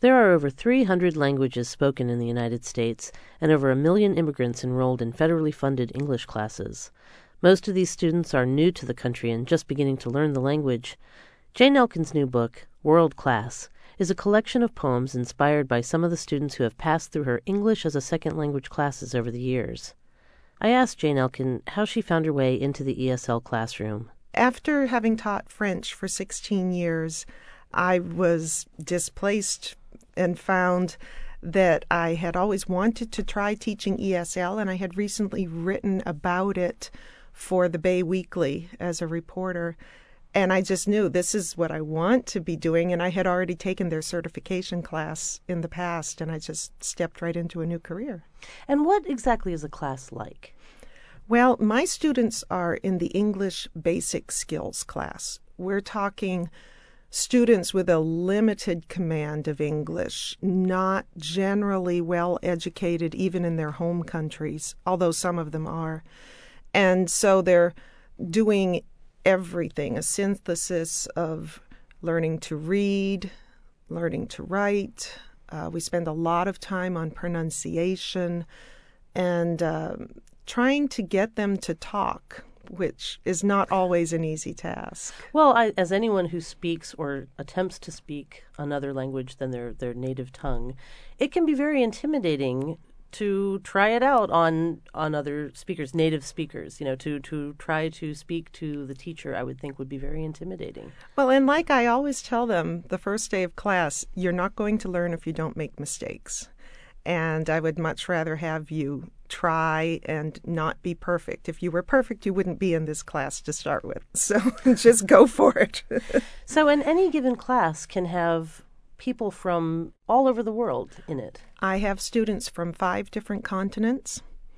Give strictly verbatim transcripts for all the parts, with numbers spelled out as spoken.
There are over three hundred languages spoken in the United States and over a million immigrants enrolled in federally funded English classes. Most of these students are new to the country and just beginning to learn the language. Jane Elkin's new book, World Class, is a collection of poems inspired by some of the students who have passed through her English as a second language classes over the years. I asked Jane Elkin how she found her way into the E S L classroom. After having taught French for sixteen years, I was displaced and found that I had always wanted to try teaching E S L, and I had recently written about it for the Bay Weekly as a reporter. And I just knew this is what I want to be doing, and I had already taken their certification class in the past, and I just stepped right into a new career. And what exactly is a class like? Well, my students are in the English Basic Skills class. We're talking students with a limited command of English, not generally well educated even in their home countries, although some of them are. And so they're doing everything, a synthesis of learning to read, learning to write. Uh, we spend a lot of time on pronunciation and uh, trying to get them to talk, which is not always an easy task. Well, I, as anyone who speaks or attempts to speak another language than their, their native tongue, it can be very intimidating to try it out on on other speakers, native speakers. You know, to, to try to speak to the teacher, I would think would be very intimidating. Well, and like I always tell them, the first day of class, you're not going to learn if you don't make mistakes. And I would much rather have you try and not be perfect. If you were perfect, you wouldn't be in this class to start with. So just go for it. So in any given class can have people from all over the world in it. I have students from five different continents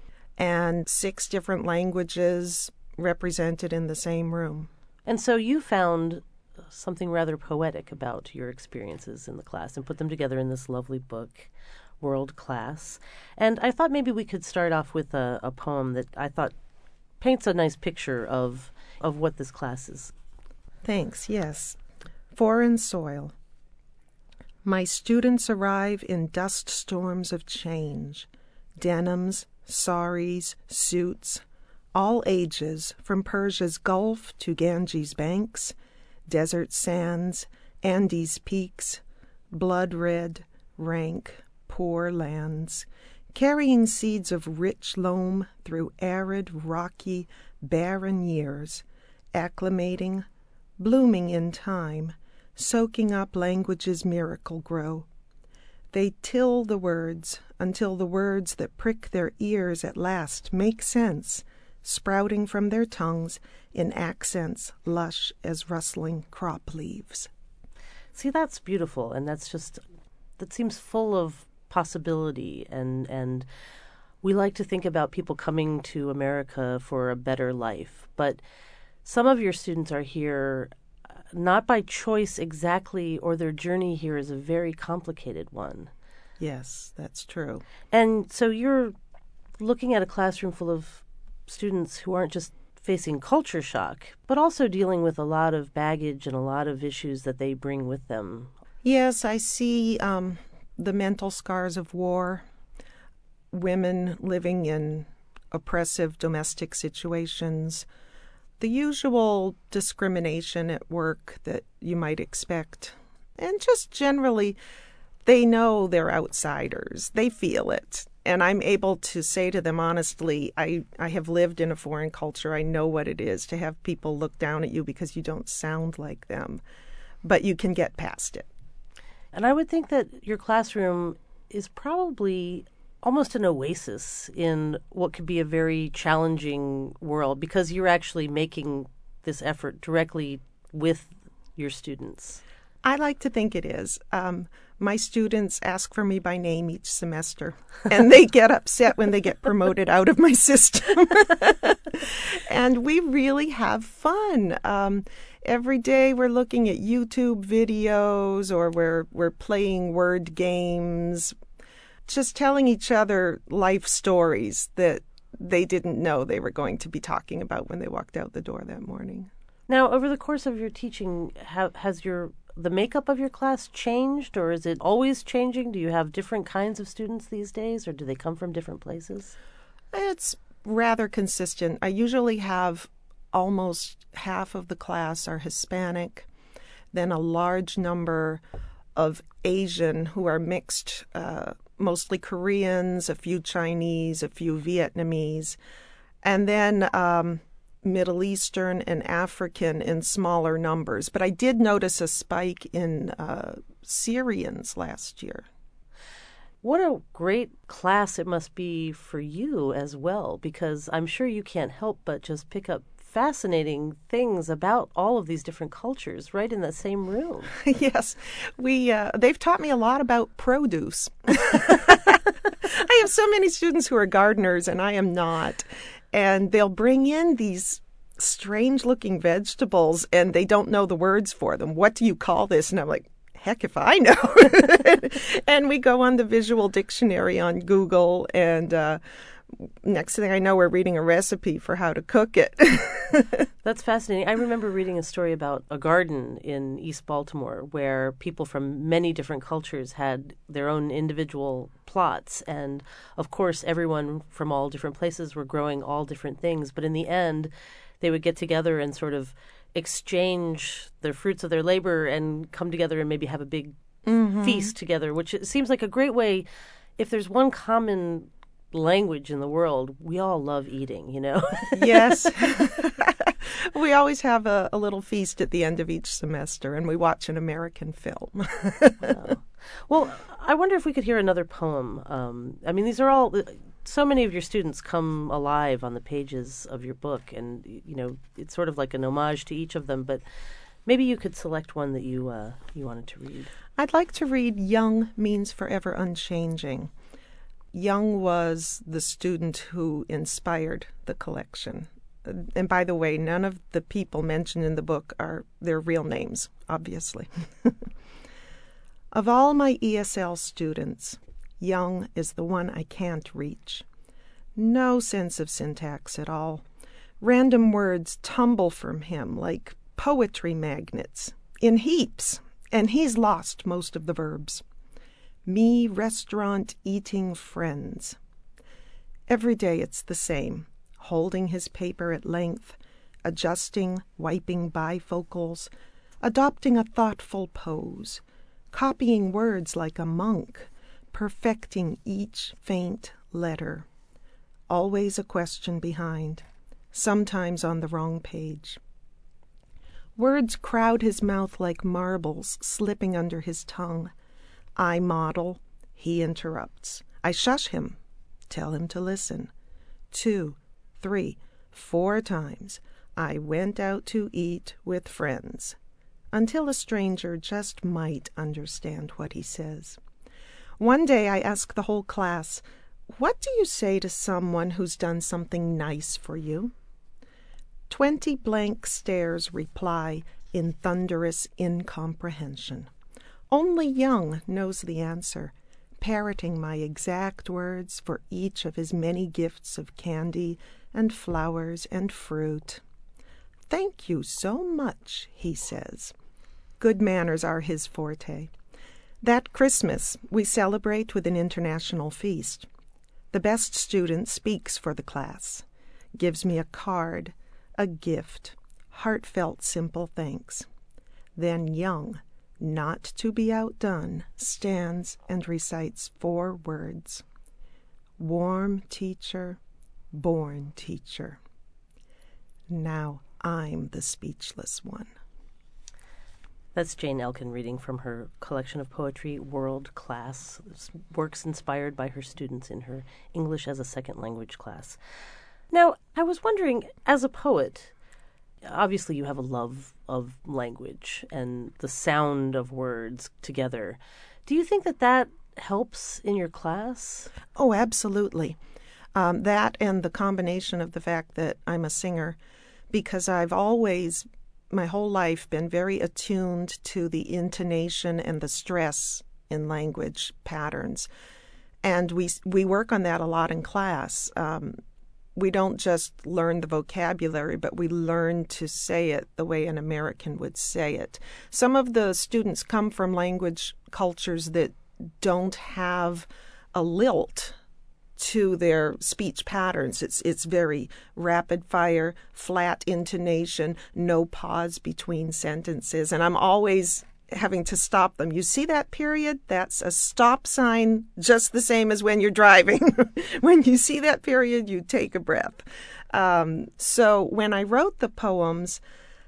and six different languages represented in the same room. And so you found something rather poetic about your experiences in the class and put them together in this lovely book, World Class. And I thought maybe we could start off with a, a poem that I thought paints a nice picture of of what this class is. Thanks, yes. Foreign Soil. My students arrive in dust storms of change, denims, saris, suits, all ages, from Persia's Gulf to Ganges banks, desert sands, Andes peaks, blood-red, rank, poor lands, carrying seeds of rich loam through arid, rocky, barren years, acclimating, blooming in time, soaking up language's miracle grow. They till the words until the words that prick their ears at last make sense, sprouting from their tongues in accents lush as rustling crop leaves. See, that's beautiful, and that's just, that seems full of possibility, and and we like to think about people coming to America for a better life, but some of your students are here not by choice exactly, or their journey here is a very complicated one. Yes, that's true. And so you're looking at a classroom full of students who aren't just facing culture shock, but also dealing with a lot of baggage and a lot of issues that they bring with them. Yes, I see um, the mental scars of war, women living in oppressive domestic situations, the usual discrimination at work that you might expect. And just generally, they know they're outsiders. They feel it. And I'm able to say to them honestly, I, I have lived in a foreign culture. I know what it is to have people look down at you because you don't sound like them. But you can get past it. And I would think that your classroom is probably almost an oasis in what could be a very challenging world, because you're actually making this effort directly with your students. I like to think it is. Um, my students ask for me by name each semester, and they get upset when they get promoted out of my system. And we really have fun. Um, every day we're looking at YouTube videos, or we're we're playing word games, just telling each other life stories that they didn't know they were going to be talking about when they walked out the door that morning. Now, over the course of your teaching, ha- has your the makeup of your class changed, or is it always changing? Do you have different kinds of students these days, or do they come from different places? It's rather consistent. I usually have almost half of the class are Hispanic, then a large number of Asian who are mixed, uh, mostly Koreans, a few Chinese, a few Vietnamese, and then um, Middle Eastern and African in smaller numbers. But I did notice a spike in uh, Syrians last year. What a great class it must be for you as well, because I'm sure you can't help but just pick up fascinating things about all of these different cultures right in the same room. Yes, we uh, they've taught me a lot about produce. I have so many students who are gardeners, and I am not. And they'll bring in these strange-looking vegetables, and they don't know the words for them. What do you call this? And I'm like, heck if I know. And we go on the visual dictionary on Google, and uh, next thing I know, we're reading a recipe for how to cook it. That's fascinating. I remember reading a story about a garden in East Baltimore where people from many different cultures had their own individual plots. And, of course, everyone from all different places were growing all different things. But in the end, they would get together and sort of exchange the fruits of their labor and come together and maybe have a big mm-hmm. feast together, which seems like a great way. If there's one common language in the world, we all love eating, you know? Yes. We always have a, a little feast at the end of each semester, and we watch an American film. Wow. Well, I wonder if we could hear another poem. Um, I mean, these are all, so many of your students come alive on the pages of your book, and, you know, it's sort of like an homage to each of them, but maybe you could select one that you uh, you wanted to read. I'd like to read Young Means Forever Unchanging. Young was the student who inspired the collection. And by the way, none of the people mentioned in the book are their real names, obviously. Of all my E S L students, Young is the one I can't reach. No sense of syntax at all. Random words tumble from him like poetry magnets, in heaps, and he's lost most of the verbs. Me restaurant eating friends. Every day it's the same, holding his paper at length, adjusting, wiping bifocals, adopting a thoughtful pose, copying words like a monk, perfecting each faint letter. Always a question behind, sometimes on the wrong page. Words crowd his mouth like marbles slipping under his tongue. I model, he interrupts. I shush him, tell him to listen. Two, three, four times I went out to eat with friends, until a stranger just might understand what he says. One day I ask the whole class, what do you say to someone who's done something nice for you? Twenty blank stares reply in thunderous incomprehension. Only Young knows the answer, parroting my exact words for each of his many gifts of candy and flowers and fruit. Thank you so much, he says. Good manners are his forte. That Christmas, we celebrate with an international feast. The best student speaks for the class, gives me a card, a gift, heartfelt simple thanks. Then Young, not to be outdone, stands and recites four words. Warm teacher, born teacher. Now I'm the speechless one. That's Jane Elkin reading from her collection of poetry, World Class, works inspired by her students in her English as a Second Language class. Now, I was wondering, as a poet, obviously you have a love of language and the sound of words together. Do you think that that helps in your class? Oh, absolutely. Um, that and the combination of the fact that I'm a singer, because I've always, my whole life, been very attuned to the intonation and the stress in language patterns. And we we work on that a lot in class. Um, we don't just learn the vocabulary, but we learn to say it the way an American would say it. Some of the students come from language cultures that don't have a lilt to their speech patterns. It's it's very rapid fire, flat intonation, no pause between sentences. And I'm always having to stop them. You see that period? That's a stop sign, just the same as when you're driving. When you see that period, you take a breath. Um, so when I wrote the poems,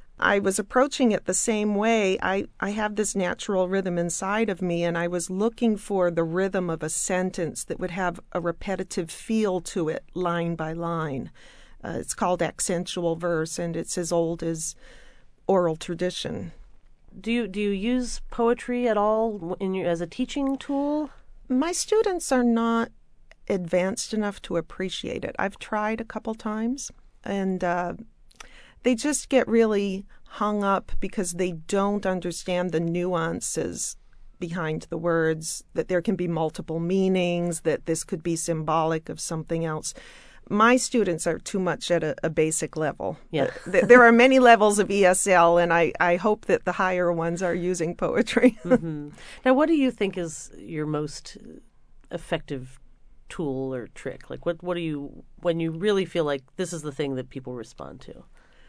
I was approaching it the same way. I, I have this natural rhythm inside of me, and I was looking for the rhythm of a sentence that would have a repetitive feel to it, line by line. Uh, it's called accentual verse, and it's as old as oral tradition. Do you do you use poetry at all in your as a teaching tool? My students are not advanced enough to appreciate it. I've tried a couple times, and uh, they just get really hung up because they don't understand the nuances behind the words, that there can be multiple meanings, that this could be symbolic of something else. My students are too much at a, a basic level. Yeah. There are many levels of E S L, and I, I hope that the higher ones are using poetry. Mm-hmm. Now, what do you think is your most effective tool or trick? Like, what, what do you, when you really feel like this is the thing that people respond to?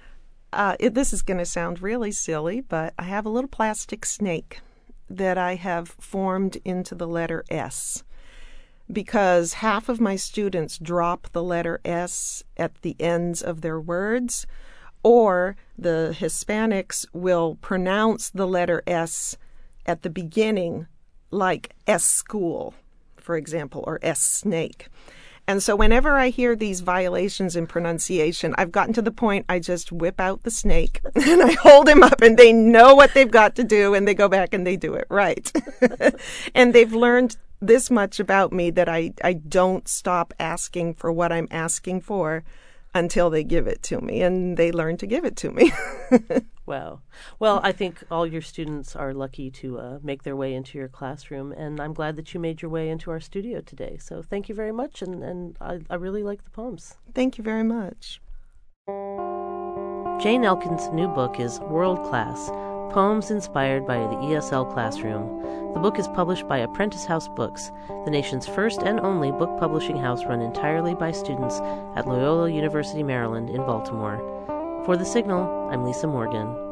Uh, it, this is going to sound really silly, but I have a little plastic snake that I have formed into the letter S, because half of my students drop the letter S at the ends of their words, or the Hispanics will pronounce the letter S at the beginning, like S school, for example, or S snake. And so whenever I hear these violations in pronunciation, I've gotten to the point I just whip out the snake and I hold him up, and they know what they've got to do, and they go back and they do it right. And they've learned this much about me, that I, I don't stop asking for what I'm asking for until they give it to me, and they learn to give it to me. Wow. Well, I think all your students are lucky to uh, make their way into your classroom, and I'm glad that you made your way into our studio today. So thank you very much, and, and I, I really like the poems. Thank you very much. Jane Elkin's new book is World Class, Poems Inspired by the E S L Classroom. The book is published by Apprentice House Books, the nation's first and only book publishing house run entirely by students at Loyola University, Maryland in Baltimore. For The Signal, I'm Lisa Morgan.